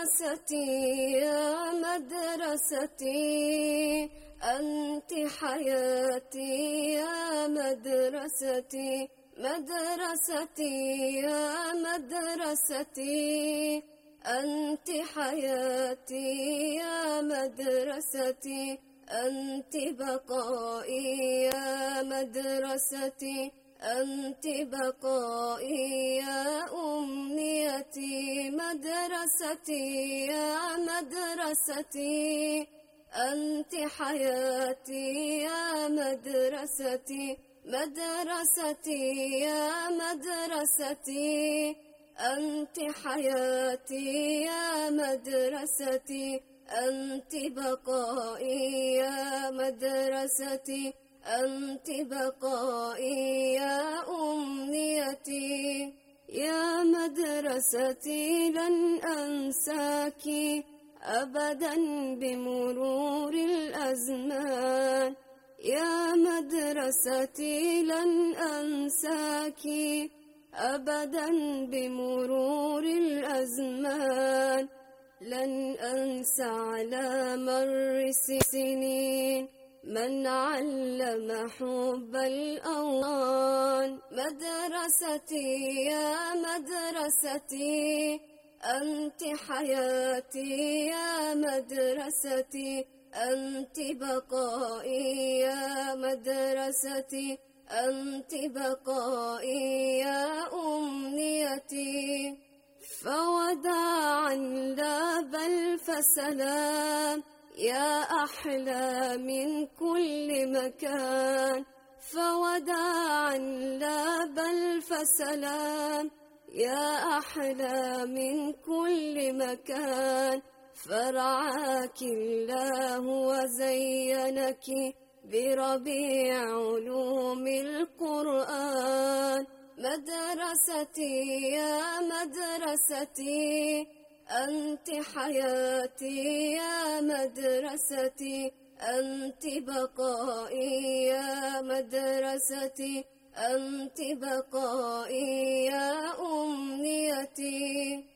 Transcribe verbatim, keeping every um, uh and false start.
مدرستي يا مدرستي، أنت حياتي يا مدرستي، مدرستي يا مدرستي، أنت حياتي يا مدرستي، أنت بقائي يا مدرستي، أنت بقائي يا أمنيتي، مدرستي يا مدرستي، أنت حياتي يا مدرستي، مدرستي يا مدرستي، أنت حياتي يا مدرستي، أنت بقائي يا مدرستي، أنت بقائي يا أمنيتي، يا مدرستي لن أنساك أبدا بمرور الأزمان، يا مدرستي لن أنساك أبدا بمرور الأزمان، لن أنسى على مر السنين من علم حب الأوطان، مدرستي يا مدرستي، أنت حياتي يا مدرستي، أنت بقائي يا مدرستي، أنت بقائي يا أمنيتي، فوداعا لا بل فسلام يا أحلى من كل مكان، فوداعا لا بل فسلام يا أحلى من كل مكان، فرعاك الله وزينك بربيع علوم القرآن، مدرستي يا مدرستي، أنت حياتي يا مدرستي، أنت بقائي يا مدرستي، أنت بقائي يا أمنيتي.